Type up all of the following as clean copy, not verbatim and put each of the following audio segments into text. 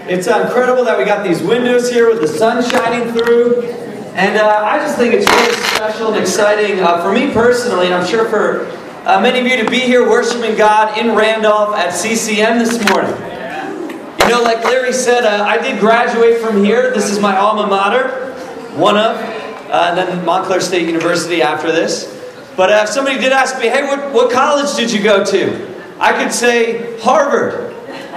It's incredible that we got these windows here with the sun shining through. And I just think it's really special and exciting for me personally, and I'm sure for many of you to be here worshiping God in Randolph at CCM this morning. You know, like Larry said, I did graduate from here. This is my alma mater, one of, and then Montclair State University after this. But if somebody did ask me, hey, what college did you go to? I could say Harvard.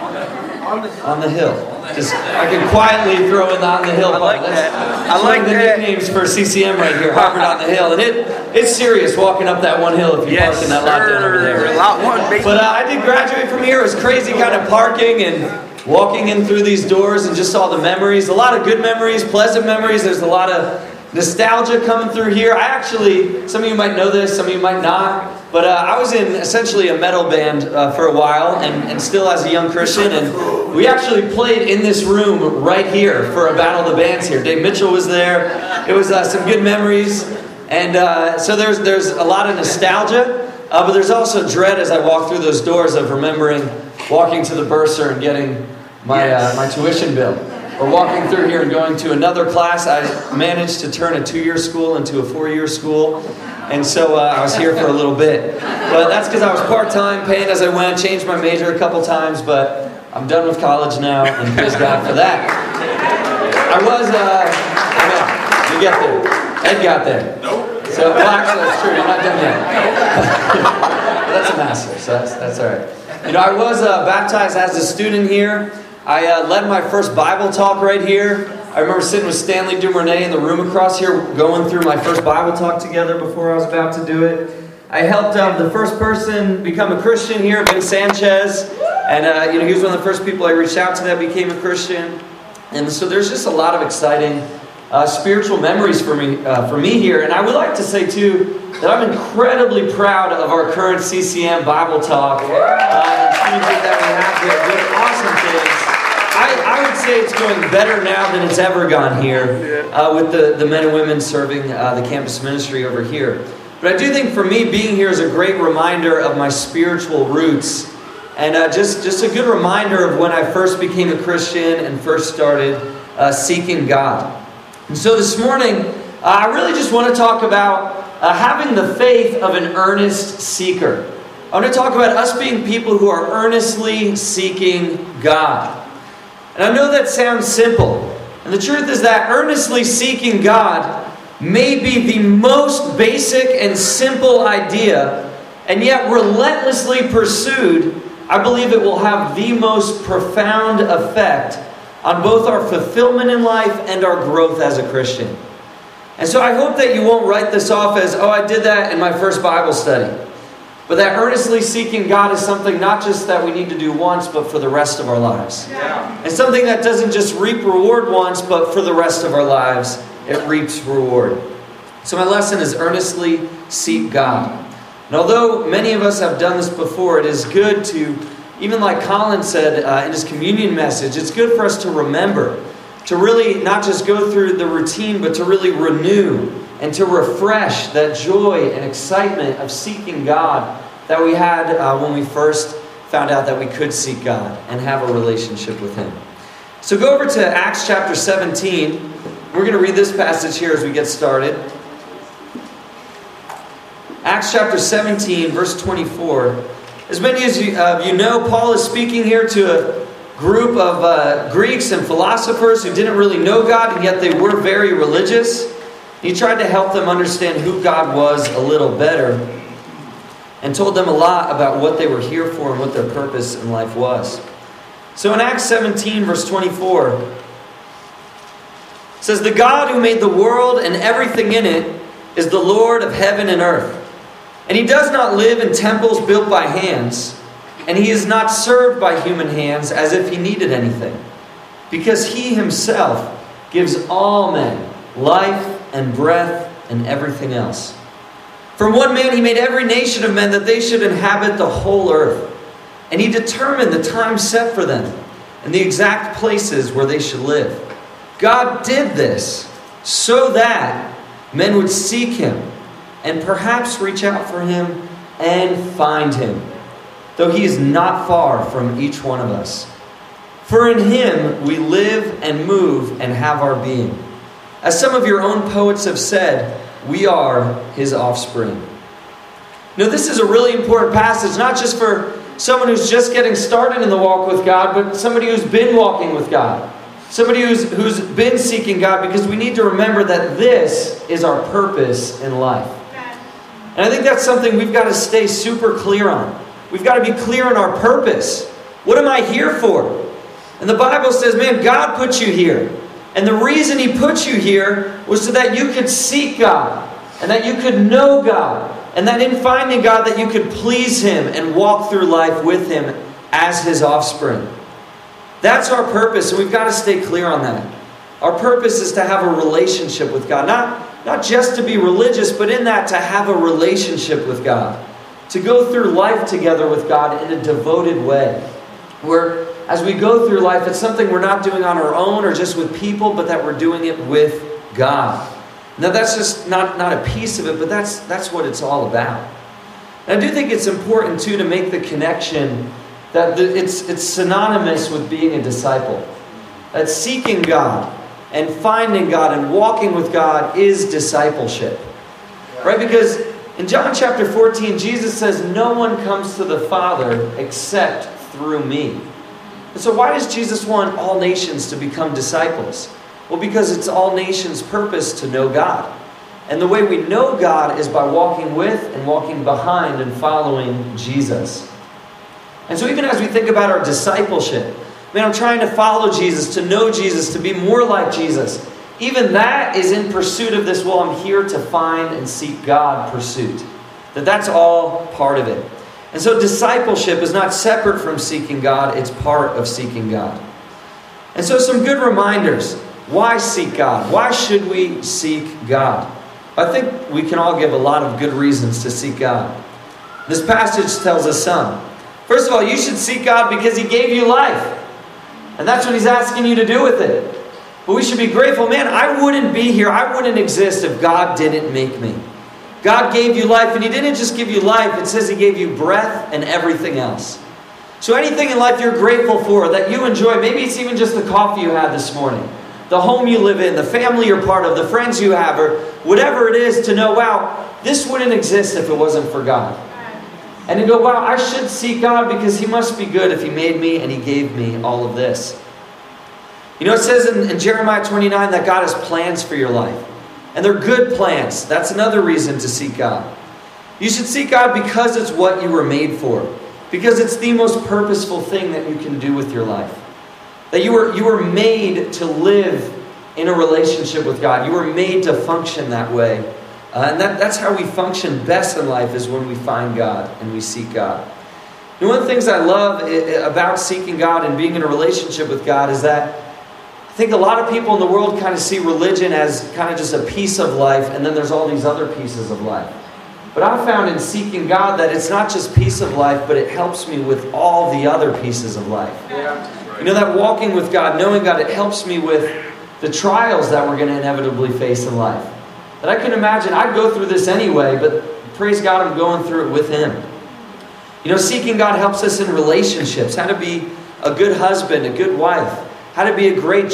On the hill. Just I can quietly throw in the on the hill part. I like that. I like the that. nicknames for CCM right here, Harvard on the hill. And it's serious walking up that one hill if you park in that lot down over there. Lot one, baby. But I did graduate from here. It was crazy kind of parking and walking in through these doors and just all the memories. A lot of good memories, pleasant memories. There's a lot of nostalgia coming through here. I actually, some of you might know this, some of you might not. But I was in essentially a metal band for a while and still as a young Christian. And we actually played in this room right here for a Battle of the Bands here. Dave Mitchell was there. It was some good memories. And so there's a lot of nostalgia. But there's also dread as I walk through those doors of remembering walking to the bursar and getting my tuition bill. Or walking through here and going to another class. I managed to turn a 2-year school into a 4-year school. And so I was here for a little bit. But that's because I was part-time, paying as I went, changed my major a couple times, but I'm done with college now, and praise God for that. I was, you get there. Ed got there. Nope. So, well, actually, that's true. I'm not done yet. But that's a master, so that's all right. You know, I was baptized as a student here. I led my first Bible talk right here. I remember sitting with Stanley Dumernay in the room across here, going through my first Bible talk together before I was about to do it. I helped the first person become a Christian here, Ben Sanchez, and he was one of the first people I reached out to that became a Christian. And so there's just a lot of exciting spiritual memories for me here. And I would like to say too that I'm incredibly proud of our current CCM Bible talk. The students that we have here doing awesome things. I would say it's going better now than it's ever gone here with the men and women serving the campus ministry over here. But I do think for me, being here is a great reminder of my spiritual roots. And just a good reminder of when I first became a Christian and first started seeking God. And so this morning, I really just want to talk about having the faith of an earnest seeker. I want to talk about us being people who are earnestly seeking God. And I know that sounds simple. And the truth is that earnestly seeking God may be the most basic and simple idea, and yet relentlessly pursued, I believe it will have the most profound effect on both our fulfillment in life and our growth as a Christian. And so I hope that you won't write this off as, oh, I did that in my first Bible study. But that earnestly seeking God is something not just that we need to do once, but for the rest of our lives. Yeah. And something that doesn't just reap reward once, but for the rest of our lives, it reaps reward. So my lesson is earnestly seek God. And although many of us have done this before, it is good to, even like Colin said in his communion message, it's good for us to remember, to really not just go through the routine, but to really renew and to refresh that joy and excitement of seeking God that we had when we first found out that we could seek God and have a relationship with Him. So go over to Acts chapter 17. We're going to read this passage here as we get started. Acts chapter 17, verse 24. As many as you know, Paul is speaking here to a group of Greeks and philosophers who didn't really know God, and yet they were very religious. He tried to help them understand who God was a little better and told them a lot about what they were here for and what their purpose in life was. So in Acts 17, verse 24, it says, "The God who made the world and everything in it is the Lord of heaven and earth. And He does not live in temples built by hands, and He is not served by human hands as if He needed anything, because He Himself gives all men life and breath and everything else. From one man He made every nation of men that they should inhabit the whole earth. And He determined the time set for them and the exact places where they should live. God did this so that men would seek Him and perhaps reach out for Him and find Him, though He is not far from each one of us. For in him we live and move and have our being. As some of your own poets have said, we are his offspring. Now, this is a really important passage, not just for someone who's just getting started in the walk with God, but somebody who's been walking with God. Somebody who's been seeking God, because we need to remember that this is our purpose in life. And I think that's something we've got to stay super clear on. We've got to be clear on our purpose. What am I here for? And the Bible says, man, God put you here. And the reason he put you here was so that you could seek God, and that you could know God, and that in finding God that you could please him and walk through life with him as his offspring. That's our purpose, and we've got to stay clear on that. Our purpose is to have a relationship with God. Not just to be religious, but in that to have a relationship with God. To go through life together with God in a devoted way. Where as we go through life, it's something we're not doing on our own or just with people, but that we're doing it with God. Now that's just not a piece of it, but that's what it's all about. And I do think it's important too to make the connection that it's synonymous with being a disciple. That seeking God and finding God and walking with God is discipleship. Right? Because in John chapter 14, Jesus says, no one comes to the Father except through me. And so why does Jesus want all nations to become disciples? Well, because it's all nations' purpose to know God. And the way we know God is by walking with and walking behind and following Jesus. And so even as we think about our discipleship, man, I'm trying to follow Jesus, to know Jesus, to be more like Jesus. Even that is in pursuit of this, well, I'm here to find and seek God pursuit. That's all part of it. And so discipleship is not separate from seeking God, it's part of seeking God. And so some good reminders. Why seek God? Why should we seek God? I think we can all give a lot of good reasons to seek God. This passage tells us some. First of all, you should seek God because he gave you life. And that's what he's asking you to do with it. But we should be grateful. Man, I wouldn't be here. I wouldn't exist if God didn't make me. God gave you life, and he didn't just give you life. It says he gave you breath and everything else. So anything in life you're grateful for, that you enjoy, maybe it's even just the coffee you had this morning, the home you live in, the family you're part of, the friends you have, or whatever it is, to know, wow, this wouldn't exist if it wasn't for God. And to go, wow, I should seek God because he must be good if he made me and he gave me all of this. You know, it says in Jeremiah 29 that God has plans for your life. And they're good plans. That's another reason to seek God. You should seek God because it's what you were made for. Because it's the most purposeful thing that you can do with your life. That you were made to live in a relationship with God. You were made to function that way. And that's how we function best in life, is when we find God and we seek God. And one of the things I love about seeking God and being in a relationship with God is that I think a lot of people in the world kind of see religion as kind of just a piece of life, and then there's all these other pieces of life. But I've found in seeking God that it's not just piece of life, but it helps me with all the other pieces of life. Yeah, right. You know, that walking with God, knowing God, it helps me with the trials that we're going to inevitably face in life. That I can imagine, I'd go through this anyway, but praise God, I'm going through it with him. You know, seeking God helps us in relationships, how to be a good husband, a good wife, how to be a great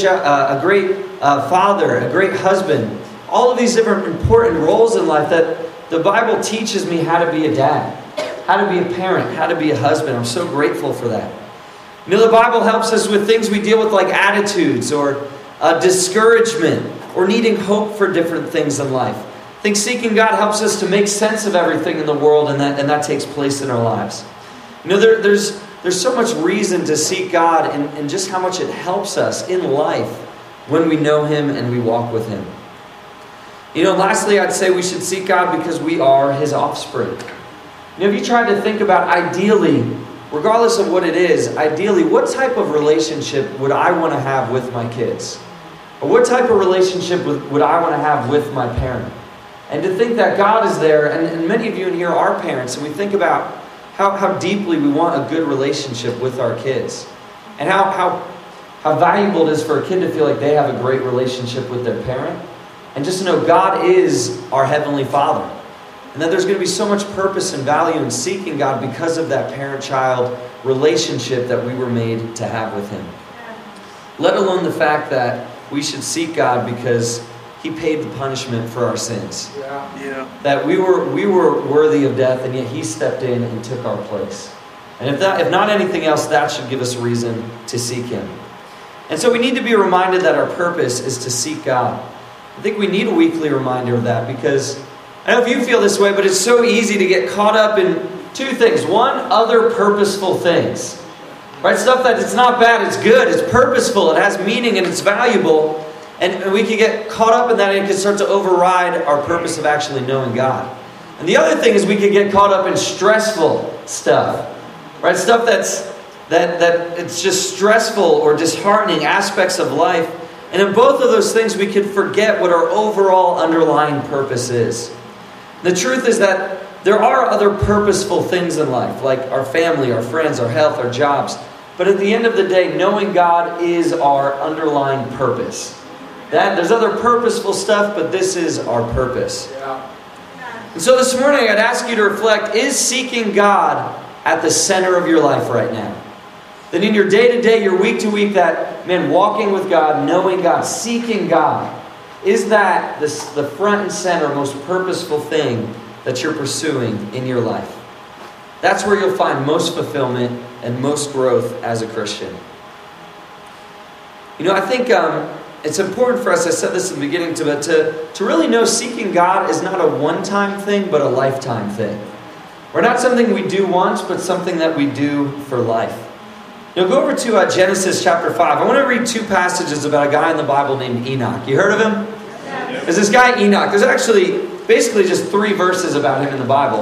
father, a great husband. All of these different important roles in life that the Bible teaches me how to be a dad, how to be a parent, how to be a husband. I'm so grateful for that. You know, the Bible helps us with things we deal with like attitudes or discouragement or needing hope for different things in life. I think seeking God helps us to make sense of everything in the world, and that takes place in our lives. You know, there's so much reason to seek God, and just how much it helps us in life when we know him and we walk with him. You know, lastly, I'd say we should seek God because we are his offspring. You know, if you try to think about ideally, regardless of what it is, ideally, what type of relationship would I want to have with my kids? Or what type of relationship would I want to have with my parent? And to think that God is there, and many of you in here are parents, and we think about how deeply we want a good relationship with our kids. And how valuable it is for a kid to feel like they have a great relationship with their parent. And just to know God is our Heavenly Father. And that there's going to be so much purpose and value in seeking God because of that parent-child relationship that we were made to have with him. let alone the fact that we should seek God because He paid the punishment for our sins. Yeah. That we were worthy of death, and yet He stepped in and took our place. And if not anything else, that should give us a reason to seek Him. And so we need to be reminded that our purpose is to seek God. I think we need a weekly reminder of that, because I don't know if you feel this way, but it's so easy to get caught up in two things. One, other purposeful things. Right? Stuff that it's not bad, it's good, it's purposeful, it has meaning, and it's valuable. And we can get caught up in that, and it can start to override our purpose of actually knowing God. And the other thing is we can get caught up in stressful stuff. Right? Stuff that it's just stressful or disheartening aspects of life. And in both of those things, we can forget what our overall underlying purpose is. The truth is that there are other purposeful things in life, like our family, our friends, our health, our jobs. But at the end of the day, knowing God is our underlying purpose. There's other purposeful stuff, but this is our purpose. Yeah. And so this morning, I'd ask you to reflect, is seeking God at the center of your life right now? That in your day-to-day, your week-to-week, that, walking with God, knowing God, seeking God, is that the front and center, most purposeful thing that you're pursuing in your life? That's where you'll find most fulfillment and most growth as a Christian. I think it's important for us, I said this in the beginning, to really know seeking God is not a one-time thing, but a lifetime thing. We're not something we do once, but something that we do for life. Go over to Genesis chapter 5. I want to read two passages about a guy in the Bible named Enoch. You heard of him? Yeah. There's this guy Enoch. There's actually basically just 3 verses about him in the Bible.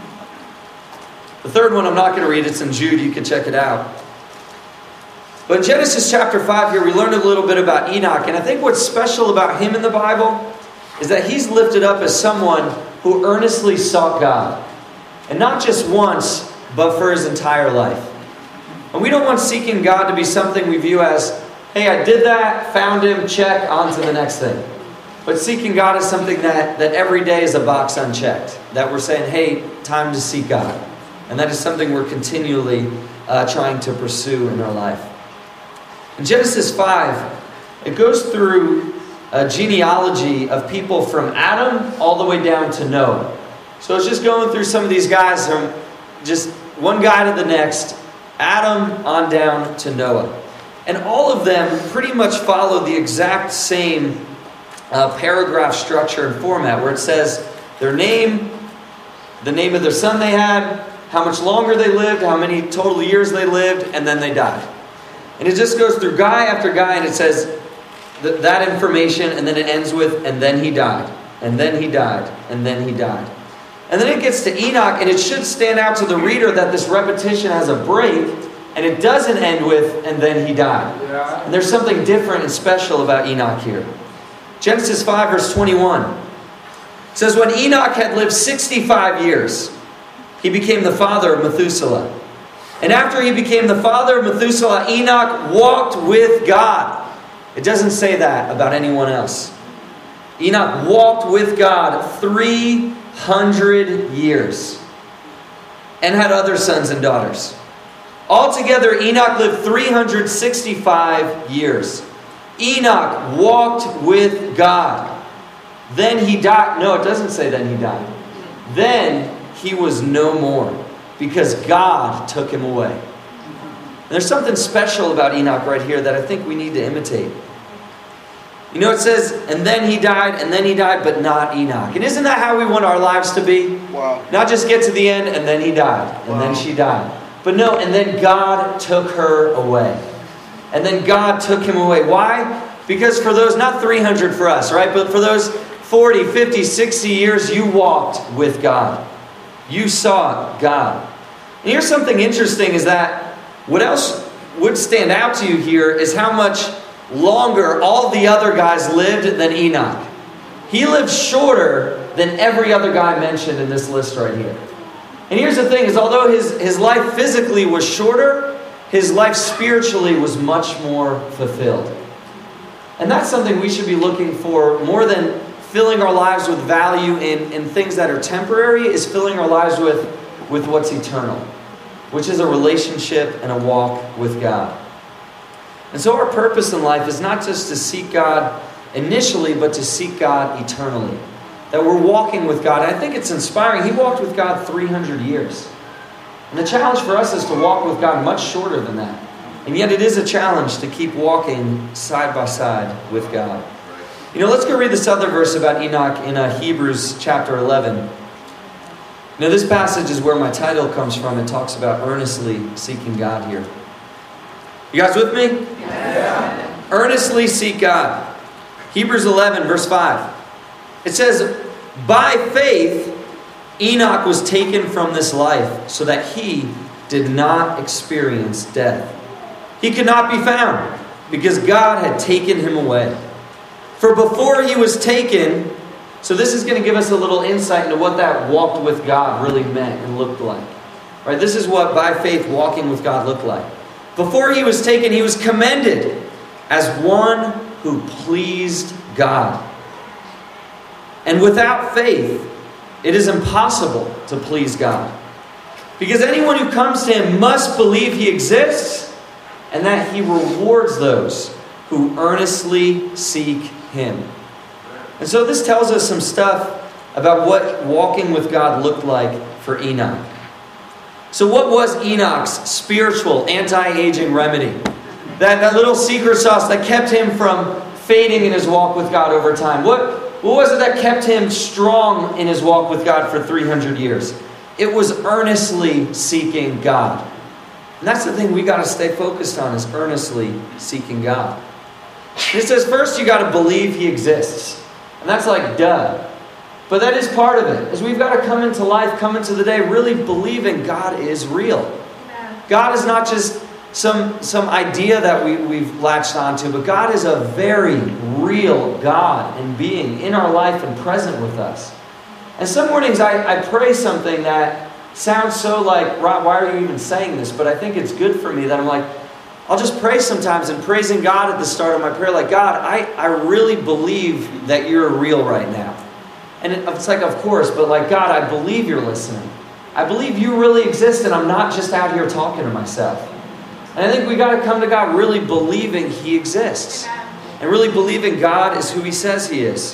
The third one I'm not going to read. It's in Jude. You can check it out. But in Genesis chapter 5 here, we learned a little bit about Enoch. And I think what's special about him in the Bible is that he's lifted up as someone who earnestly sought God. And not just once, but for his entire life. And we don't want seeking God to be something we view as, hey, I did that, found Him, check, on to the next thing. But seeking God is something that every day is a box unchecked. That we're saying, hey, time to seek God. And that is something we're continually trying to pursue in our life. In Genesis 5, it goes through a genealogy of people from Adam all the way down to Noah. So it's just going through some of these guys from just one guy to the next, Adam on down to Noah. And all of them pretty much follow the exact same paragraph structure and format, where it says their name, the name of their son they had, how much longer they lived, how many total years they lived, and then they died. And it just goes through guy after guy, and it says that information, and then it ends with, and then he died, and then he died, and then he died. And then it gets to Enoch, and it should stand out to the reader that this repetition has a break, and it doesn't end with, and then he died. Yeah. And there's something different and special about Enoch here. Genesis 5 verse 21 says, when Enoch had lived 65 years, he became the father of Methuselah. And after he became the father of Methuselah, Enoch walked with God. It doesn't say that about anyone else. Enoch walked with God 300 years and had other sons and daughters. Altogether, Enoch lived 365 years. Enoch walked with God. Then he died. No, it doesn't say then he died. Then he was no more, because God took him away. And there's something special about Enoch right here that I think we need to imitate. It says, and then he died, but not Enoch. And isn't that how we want our lives to be? Wow. Not just get to the end, and then he died, and then she died. But no, and then God took her away. And then God took him away. Why? Because for those, not 300 for us, right? But for those 40, 50, 60 years, you walked with God. You saw God. And here's something interesting, is that what else would stand out to you here is how much longer all the other guys lived than Enoch. He lived shorter than every other guy mentioned in this list right here. And here's the thing, is although his life physically was shorter, his life spiritually was much more fulfilled. And that's something we should be looking for more than filling our lives with value in things that are temporary, is filling our lives with what's eternal, which is a relationship and a walk with God. And so our purpose in life is not just to seek God initially, but to seek God eternally. That we're walking with God. And I think it's inspiring. He walked with God 300 years. And the challenge for us is to walk with God much shorter than that. And yet it is a challenge to keep walking side by side with God. Let's go read this other verse about Enoch in Hebrews chapter 11. Now this passage is where my title comes from. It talks about earnestly seeking God here. You guys with me? Yeah. Earnestly seek God. Hebrews 11 verse 5. It says, by faith Enoch was taken from this life so that he did not experience death. He could not be found because God had taken him away. For before he was taken, so this is going to give us a little insight into what that walked with God really meant and looked like. Right? This is what by faith walking with God looked like. Before he was taken, he was commended as one who pleased God. And without faith, it is impossible to please God. Because anyone who comes to him must believe he exists and that he rewards those who earnestly seek him. And so this tells us some stuff about what walking with God looked like for Enoch. So what was Enoch's spiritual anti-aging remedy? That little secret sauce that kept him from fading in his walk with God over time. What was it that kept him strong in his walk with God for 300 years? It was earnestly seeking God. And that's the thing we got to stay focused on, is earnestly seeking God. And it says first you got to believe he exists. And that's like duh. But that is part of it. Is we've got to come into life, come into the day really believing God is real. God is not just some idea that we've latched onto, but God is a very real God and being in our life and present with us. And some mornings I pray something that sounds so like, why are you even saying this? But I think it's good for me that I'm like, I'll just pray sometimes and praising God at the start of my prayer, like, God, I really believe that you're real right now. And it's like, of course, but like, God, I believe you're listening. I believe you really exist and I'm not just out here talking to myself. And I think we got to come to God really believing he exists. And really believing God is who he says he is.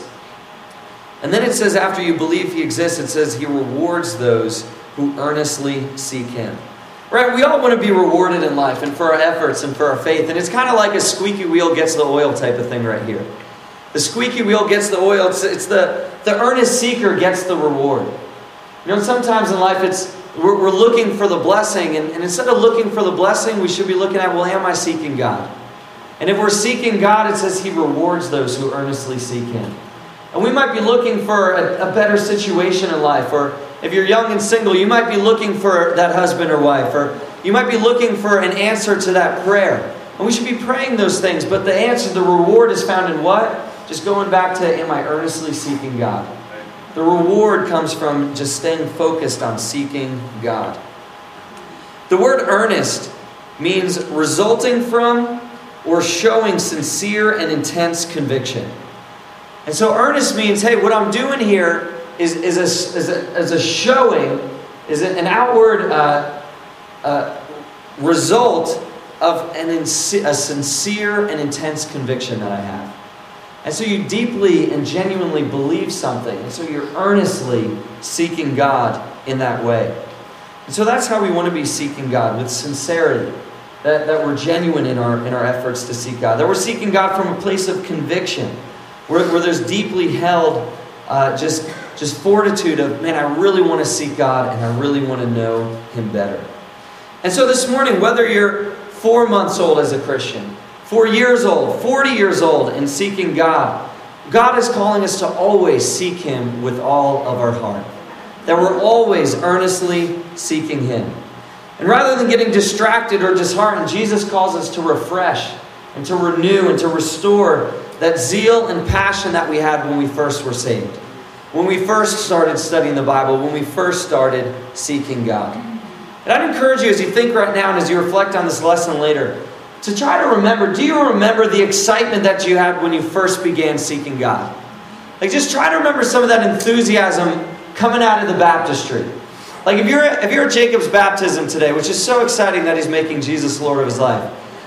And then it says after you believe he exists, it says he rewards those who earnestly seek him. Right? We all want to be rewarded in life and for our efforts and for our faith. And it's kind of like a squeaky wheel gets the oil type of thing right here. The squeaky wheel gets the oil. It's the earnest seeker gets the reward. Sometimes in life we're looking for the blessing. And instead of looking for the blessing, we should be looking at, well, am I seeking God? And if we're seeking God, it says he rewards those who earnestly seek him. And we might be looking for a better situation in life. Or if you're young and single, you might be looking for that husband or wife. Or you might be looking for an answer to that prayer. And we should be praying those things. But the answer, the reward is found in what? Just going back to, am I earnestly seeking God? The reward comes from just staying focused on seeking God. The word earnest means resulting from or showing sincere and intense conviction. And so earnest means, hey, what I'm doing here is a showing, is an outward result of a sincere and intense conviction that I have. And so you deeply and genuinely believe something. And so you're earnestly seeking God in that way. And so that's how we want to be seeking God, with sincerity. That we're genuine in our efforts to seek God. That we're seeking God from a place of conviction. Where there's deeply held just fortitude of, man, I really want to seek God and I really want to know him better. And so this morning, whether you're 4 months old as a Christian, 4 years old, 40 years old, and seeking God, God is calling us to always seek him with all of our heart. That we're always earnestly seeking him. And rather than getting distracted or disheartened, Jesus calls us to refresh and to renew and to restore that zeal and passion that we had when we first were saved. When we first started studying the Bible, when we first started seeking God. And I'd encourage you as you think right now and as you reflect on this lesson later, to try to remember, do you remember the excitement that you had when you first began seeking God? Like, just try to remember some of that enthusiasm coming out of the baptistry. Like if you're at Jacob's baptism today, which is so exciting that he's making Jesus Lord of his life.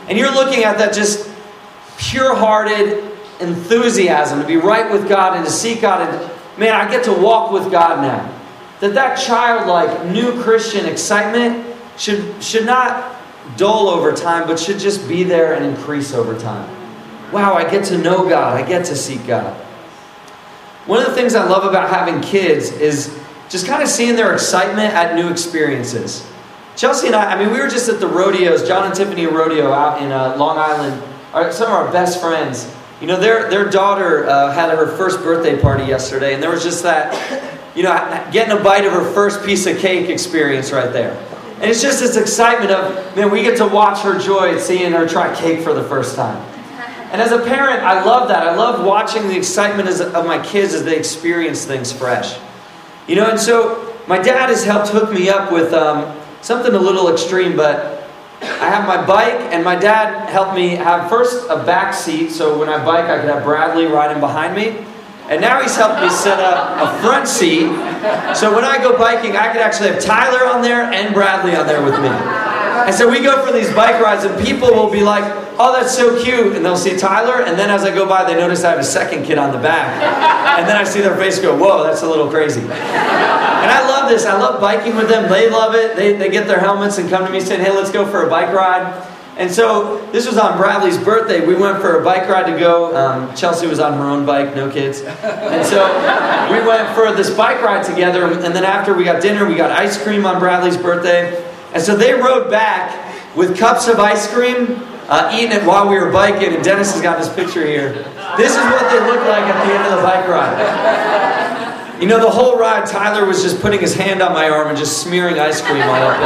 And you're looking at that just pure-hearted enthusiasm to be right with God and to seek God. And man, I get to walk with God now. That childlike new Christian excitement should not dull over time, but should just be there and increase over time. Wow, I get to know God. I get to seek God. One of the things I love about having kids is just kind of seeing their excitement at new experiences. Chelsea and I we were just at the rodeos, John and Tiffany Rodeo out in Long Island. Some of our best friends. You know, their daughter had her first birthday party yesterday, and there was just that, getting a bite of her first piece of cake experience right there. And it's just this excitement of, man, we get to watch her joy at seeing her try cake for the first time. And as a parent, I love that. I love watching the excitement of my kids as they experience things fresh. And so my dad has helped hook me up with something a little extreme, but I have my bike, and my dad helped me have first a back seat, so when I bike I could have Bradley riding behind me. And now he's helped me set up a front seat, so when I go biking I could actually have Tyler on there and Bradley on there with me. And so we go for these bike rides, and people will be like, oh, that's so cute, and they'll see Tyler, and then as I go by they notice I have a second kid on the back, and then I see their face go, whoa, that's a little crazy. And I love this. I love biking with them. They love it. They get their helmets and come to me saying, hey, let's go for a bike ride. And so this was on Bradley's birthday. We went for a bike ride to go. Chelsea was on her own bike, no kids. And so we went for this bike ride together. And then after we got dinner, we got ice cream on Bradley's birthday. And so they rode back with cups of ice cream, eating it while we were biking. And Dennis has got this picture here. This is what they look like at the end of the bike ride. The whole ride, Tyler was just putting his hand on my arm and just smearing ice cream all up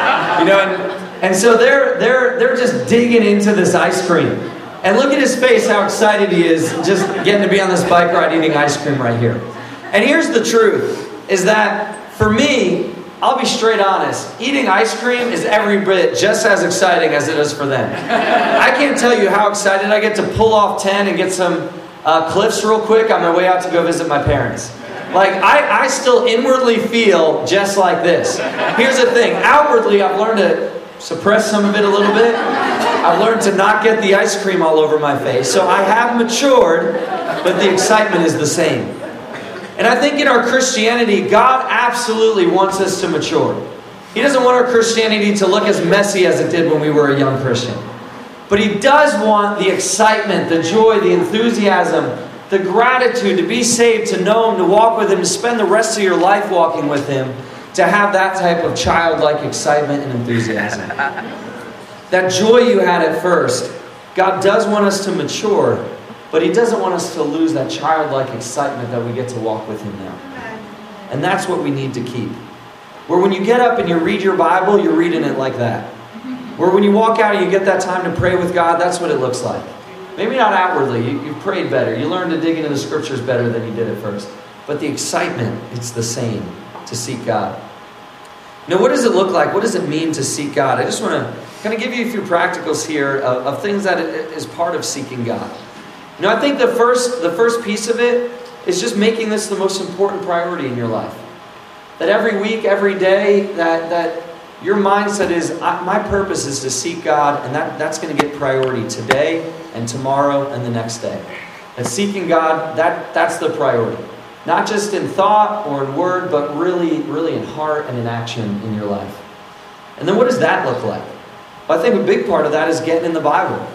it. And so they're just digging into this ice cream. And look at his face, how excited he is just getting to be on this bike ride eating ice cream right here. And here's the truth, is that for me, I'll be straight honest, eating ice cream is every bit just as exciting as it is for them. I can't tell you how excited I get to pull off 10 and get some Cliffs real quick on my way out to go visit my parents. Like, I still inwardly feel just like this. Here's the thing. Outwardly, I've learned to suppress some of it a little bit. I've learned to not get the ice cream all over my face. So I have matured, but the excitement is the same. And I think in our Christianity, God absolutely wants us to mature. He doesn't want our Christianity to look as messy as it did when we were a young Christian. But He does want the excitement, the joy, the enthusiasm, the gratitude to be saved, to know Him, to walk with Him, to spend the rest of your life walking with Him, to have that type of childlike excitement and enthusiasm. That joy you had at first, God does want us to mature, but He doesn't want us to lose that childlike excitement that we get to walk with Him now. And that's what we need to keep. Where when you get up and you read your Bible, you're reading it like that. Where when you walk out and you get that time to pray with God, that's what it looks like. Maybe not outwardly, you prayed better. You learned to dig into the Scriptures better than you did at first. But the excitement, it's the same, to seek God. Now, what does it look like? What does it mean to seek God? I just want to kind of give you a few practicals here of things that is part of seeking God. I think the first piece of it is just making this the most important priority in your life. That every week, every day, that your mindset is, my purpose is to seek God, and that's going to get priority today and tomorrow and the next day. And seeking God, that's the priority. Not just in thought or in word, but really, really in heart and in action in your life. And then what does that look like? Well, I think a big part of that is getting in the Bible.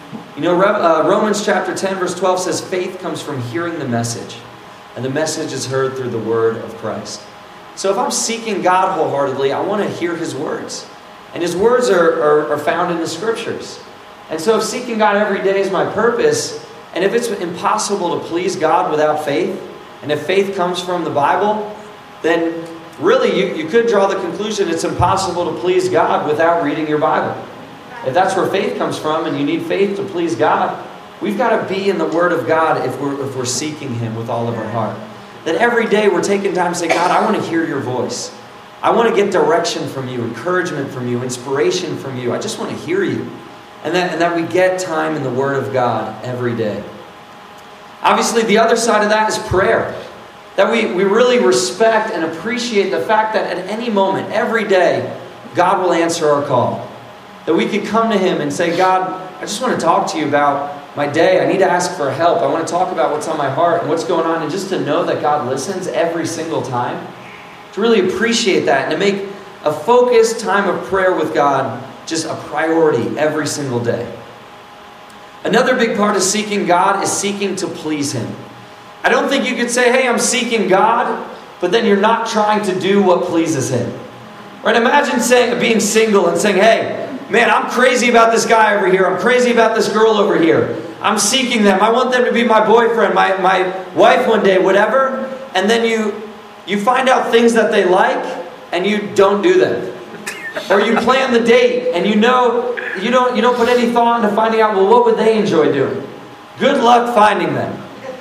Romans chapter 10, verse 12 says, faith comes from hearing the message, and the message is heard through the word of Christ. So if I'm seeking God wholeheartedly, I want to hear His words. And His words are found in the Scriptures. And so if seeking God every day is my purpose, and if it's impossible to please God without faith, and if faith comes from the Bible, then really you could draw the conclusion it's impossible to please God without reading your Bible. If that's where faith comes from, and you need faith to please God, we've got to be in the Word of God if we're seeking Him with all of our heart. That every day we're taking time to say, God, I want to hear your voice. I want to get direction from you, encouragement from you, inspiration from you. I just want to hear you. And that we get time in the Word of God every day. Obviously, the other side of that is prayer. That we really respect and appreciate the fact that at any moment, every day, God will answer our call. That we could come to Him and say, God, I just want to talk to you about my day. I need to ask for help. I want to talk about what's on my heart and what's going on. And just to know that God listens every single time. To really appreciate that and to make a focused time of prayer with God just a priority every single day. Another big part of seeking God is seeking to please Him. I don't think you could say, hey, I'm seeking God, but then you're not trying to do what pleases Him. Right? Imagine being single and saying, hey, man, I'm crazy about this guy over here. I'm crazy about this girl over here. I'm seeking them. I want them to be my boyfriend, my wife one day, whatever. And then you find out things that they like and you don't do them. Or you plan the date and you don't put any thought into finding out, well, what would they enjoy doing? Good luck finding them.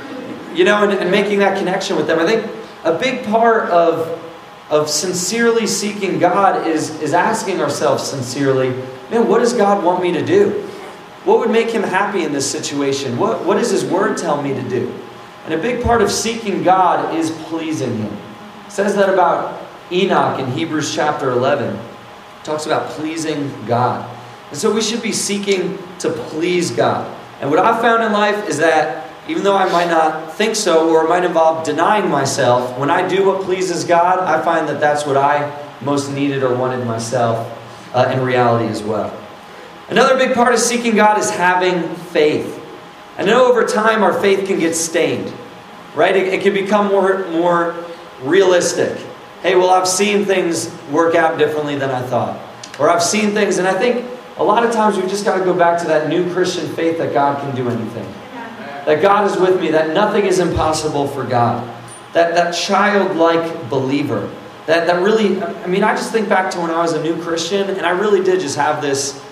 And making that connection with them. I think a big part of sincerely seeking God is asking ourselves sincerely, man, what does God want me to do? What would make Him happy in this situation? What does His Word tell me to do? And a big part of seeking God is pleasing Him. It says that about Enoch in Hebrews chapter 11. It talks about pleasing God. And so we should be seeking to please God. And what I've found in life is that even though I might not think so, or it might involve denying myself, when I do what pleases God, I find that that's what I most needed or wanted myself in reality as well. Another big part of seeking God is having faith. I know over time our faith can get stained, right? It can become more realistic. Hey, well, I've seen things work out differently than I thought. Or I've seen things, and I think a lot of times we've just got to go back to that new Christian faith that God can do anything. That God is with me, that nothing is impossible for God. That childlike believer. That really, I just think back to when I was a new Christian, and I really did just have this,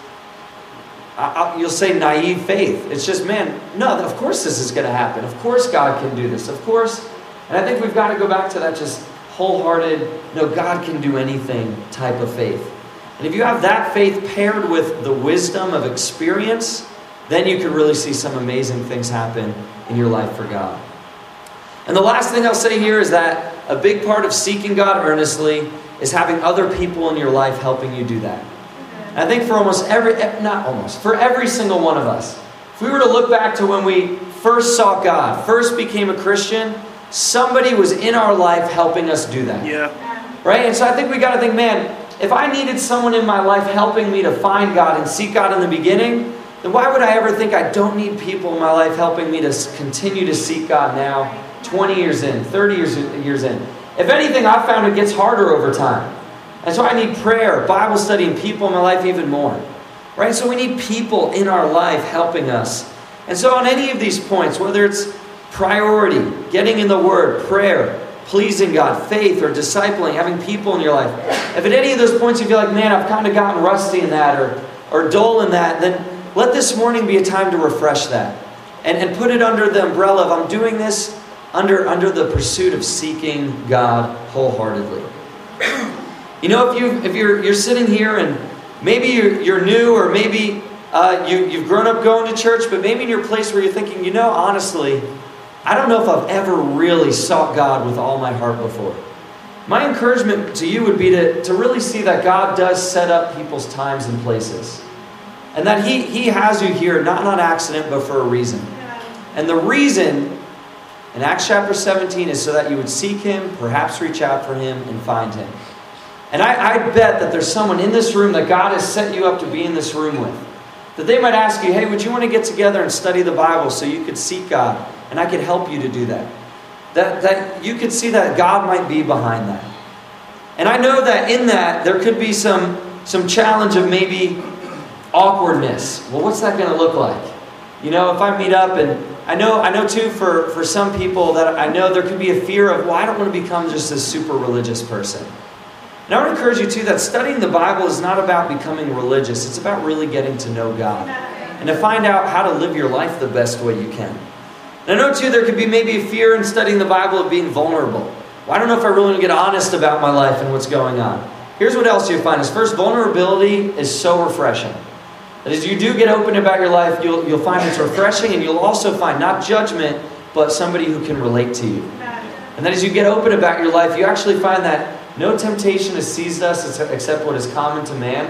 you'll say naive faith. It's just, man, no, of course this is going to happen. Of course God can do this. Of course. And I think we've got to go back to that just wholehearted, no, God can do anything type of faith. And if you have that faith paired with the wisdom of experience, then you can really see some amazing things happen in your life for God. And the last thing I'll say here is that a big part of seeking God earnestly is having other people in your life helping you do that. And I think for every single one of us, if we were to look back to when we first sought God, first became a Christian, somebody was in our life helping us do that. Yeah. Right? And so I think we got to think, man, if I needed someone in my life helping me to find God and seek God in the beginning, then why would I ever think I don't need people in my life helping me to continue to seek God now, 20 years in, 30 years in? If anything, I've found it gets harder over time. And so I need prayer, Bible study, and people in my life even more. Right? So we need people in our life helping us. And so on any of these points, whether it's priority, getting in the Word, prayer, pleasing God, faith, or discipling, having people in your life, if at any of those points you feel like, man, I've kind of gotten rusty in that or dull in that, then let this morning be a time to refresh that and put it under the umbrella of I'm doing this under the pursuit of seeking God wholeheartedly. If you're sitting here and maybe you're new, or maybe you've grown up going to church, but maybe in your place where you're thinking, honestly, I don't know if I've ever really sought God with all my heart before. My encouragement to you would be to really see that God does set up people's times and places. And that He has you here, not on accident, but for a reason. And the reason, in Acts chapter 17, is so that you would seek Him, perhaps reach out for Him, and find Him. And I bet that there's someone in this room that God has set you up to be in this room with. That they might ask you, hey, would you want to get together and study the Bible so you could seek God? And I could help you to do that. That you could see that God might be behind that. And I know that in that, there could be some challenge of maybe awkwardness. Well, what's that going to look like? If I meet up, and I know too for some people that I know there could be a fear of, well, I don't want to become just a super religious person. And I would encourage you too that studying the Bible is not about becoming religious. It's about really getting to know God and to find out how to live your life the best way you can. And I know too there could be maybe a fear in studying the Bible of being vulnerable. Well, I don't know if I really want to get honest about my life and what's going on. Here's what else you'll find is, first, vulnerability is so refreshing. That as you do get open about your life, you'll find it's refreshing, and you'll also find not judgment, but somebody who can relate to you. And that as you get open about your life, you actually find that no temptation has seized us except what is common to man.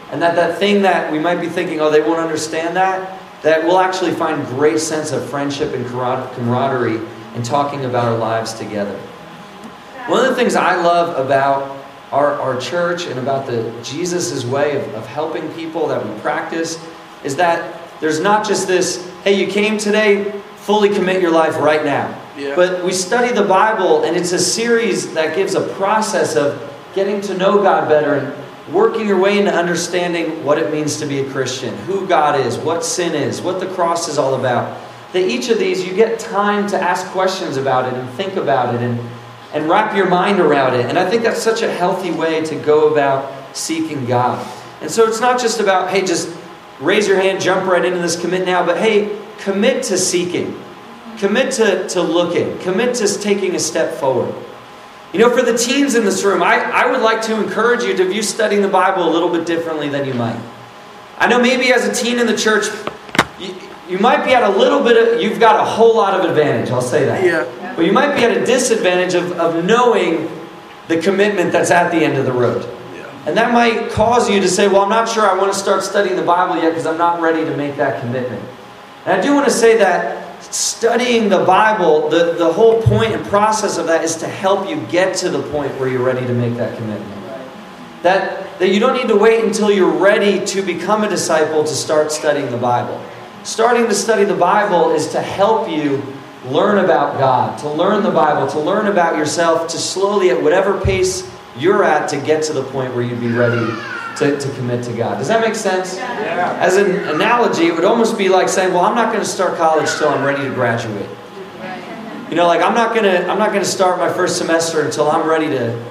And that thing that we might be thinking, oh, they won't understand that we'll actually find great sense of friendship and camaraderie in talking about our lives together. One of the things I love about our church and about the Jesus' way of helping people that we practice is that there's not just this, hey, you came today, fully commit your life right now. Yeah. But we study the Bible, and it's a series that gives a process of getting to know God better and working your way into understanding what it means to be a Christian, who God is, what sin is, what the cross is all about. That each of these, you get time to ask questions about it and think about it and wrap your mind around it. And I think that's such a healthy way to go about seeking God. And so it's not just about, hey, just raise your hand, jump right into this, commit now, but hey, commit to seeking. Commit to looking. Commit to taking a step forward. You know, for the teens in this room, I would like to encourage you to view studying the Bible a little bit differently than you might. I know maybe as a teen in the church, you might be at a little bit of, you've got a whole lot of advantage, I'll say that. Yeah. But you might be at a disadvantage of knowing the commitment that's at the end of the road. Yeah. And that might cause you to say, well, I'm not sure I want to start studying the Bible yet because I'm not ready to make that commitment. And I do want to say that studying the Bible, the whole point and process of that is to help you get to the point where you're ready to make that commitment. That you don't need to wait until you're ready to become a disciple to start studying the Bible. Starting to study the Bible is to help you learn about God, to learn the Bible, to learn about yourself, to slowly, at whatever pace you're at, to get to the point where you'd be ready to commit to God. Does that make sense? Yeah. As an analogy, it would almost be like saying, well, I'm not going to start college till I'm ready to graduate. You know, like I'm not going to start my first semester until I'm ready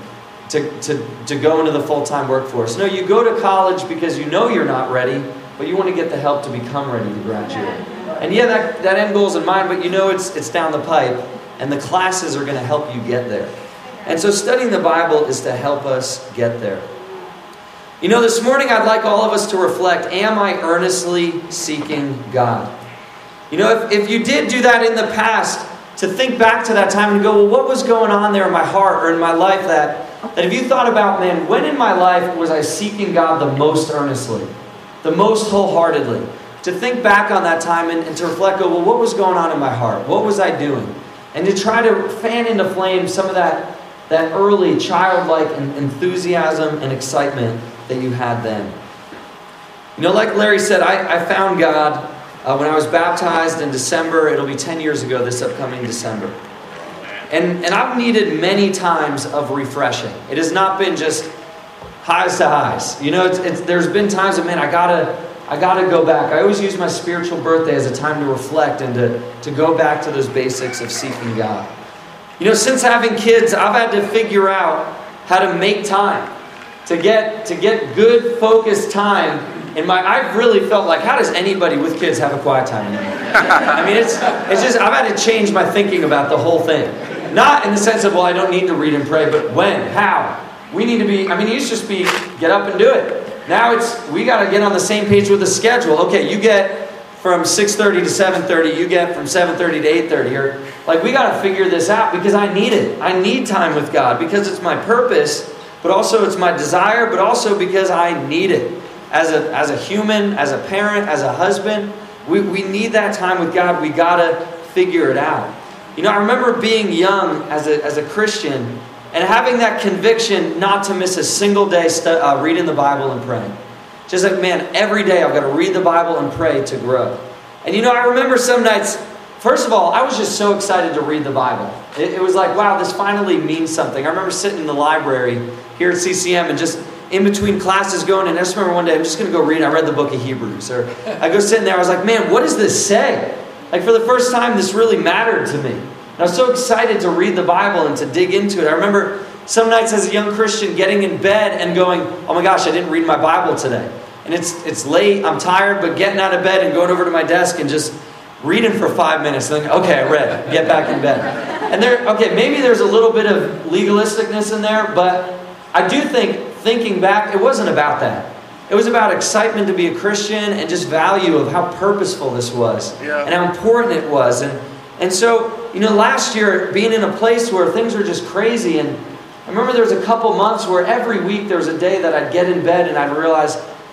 to go into the full-time workforce. No, you go to college because you know you're not ready, but you want to get the help to become ready to graduate. And yeah, that end goal's in mind, but you know it's down the pipe, and the classes are going to help you get there. And so studying the Bible is to help us get there. You know, this morning I'd like all of us to reflect, am I earnestly seeking God? You know, if you did do that in the past, to think back to that time and go, well, what was going on there in my heart or in my life that if you thought about, man, when in my life was I seeking God the most earnestly, the most wholeheartedly? To think back on that time and to reflect, go, well, what was going on in my heart? What was I doing? And to try to fan into flame some of that early childlike enthusiasm and excitement that you had then. You know, like Larry said, I found God when I was baptized in December. It'll be 10 years ago this upcoming December. And I've needed many times of refreshing. It has not been just highs to highs. You know, there's been times that, man, I gotta go back. I always use my spiritual birthday as a time to reflect and to go back to those basics of seeking God. You know, since having kids, I've had to figure out how to make time. To get good, focused time in I've really felt like, how does anybody with kids have a quiet time anymore? I mean, it's just, I've had to change my thinking about the whole thing. Not in the sense of, well, I don't need to read and pray, but when, how? We need to be, I mean, it used to just be, get up and do it. Now we got to get on the same page with the schedule. Okay, you get from 6:30 to 7:30, you get from 7:30 to 8:30. Or, like, we got to figure this out because I need it. I need time with God because it's my purpose, but also it's my desire, but also because I need it. As a human, as a parent, as a husband, we need that time with God. We got to figure it out. You know, I remember being young as a Christian and having that conviction not to miss a single day reading the Bible and praying. Just like, man, every day I've got to read the Bible and pray to grow. And you know, I remember some nights, first of all, I was just so excited to read the Bible. It was like, wow, this finally means something. I remember sitting in the library here at CCM and just in between classes going, and I just remember one day, I'm just going to go read. I read the book of Hebrews. Or I go sitting there, I was like, man, what does this say? Like, for the first time, this really mattered to me. And I was so excited to read the Bible and to dig into it. I remember some nights as a young Christian getting in bed and going, oh my gosh, I didn't read my Bible today. And it's late, I'm tired, but getting out of bed and going over to my desk and just reading for 5 minutes. And then, okay, I read. Get back in bed. And maybe there's a little bit of legalisticness in there, but I do think, thinking back, it wasn't about that. It was about excitement to be a Christian and just value of how purposeful this was and how important it was. And so, you know, last year, being in a place where things were just crazy, and I remember there was a couple months where every week there was a day that I'd get in bed and I'd realize,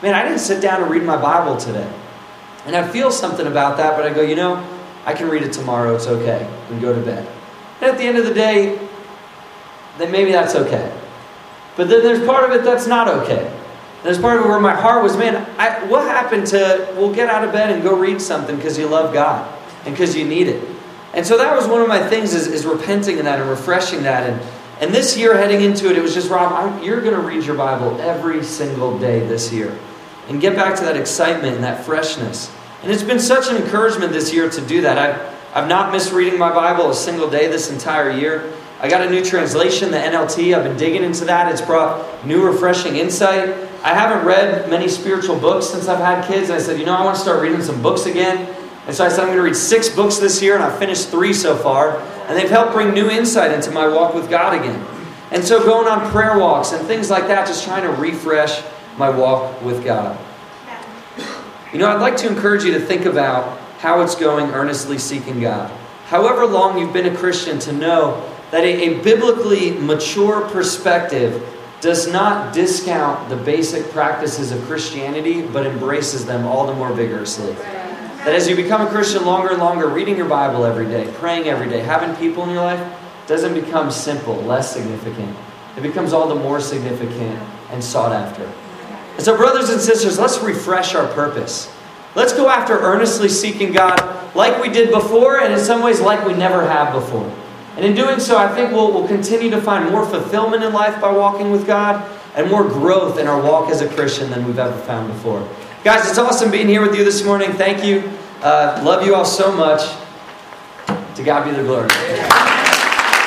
man, I didn't sit down and read my Bible today. And I feel something about that, but I go, I can read it tomorrow, it's okay, and go to bed. And at the end of the day, then maybe that's okay. But then there's part of it that's not okay. There's part of it where my heart was, man, what happened to, well, get out of bed and go read something because you love God and because you need it. And so that was one of my things is repenting in that and refreshing that. And this year heading into it, it was just, Rob, you're going to read your Bible every single day this year. And get back to that excitement and that freshness. And it's been such an encouragement this year to do that. I've not missed reading my Bible a single day this entire year. I got a new translation, the NLT. I've been digging into that. It's brought new, refreshing insight. I haven't read many spiritual books since I've had kids. And I said, I want to start reading some books again. And so I said, I'm going to read 6 books this year, and I've finished 3 so far. And they've helped bring new insight into my walk with God again. And so going on prayer walks and things like that, just trying to refresh my walk with God. I'd like to encourage you to think about how it's going earnestly seeking God. However long you've been a Christian, to know that a biblically mature perspective does not discount the basic practices of Christianity, but embraces them all the more vigorously. That as you become a Christian longer and longer, reading your Bible every day, praying every day, having people in your life, doesn't become simple, less significant. It becomes all the more significant and sought after. And so brothers and sisters, let's refresh our purpose. Let's go after earnestly seeking God like we did before, and in some ways like we never have before. And in doing so, I think we'll continue to find more fulfillment in life by walking with God, and more growth in our walk as a Christian than we've ever found before. Guys, it's awesome being here with you this morning. Thank you. Love you all so much. To God be the glory.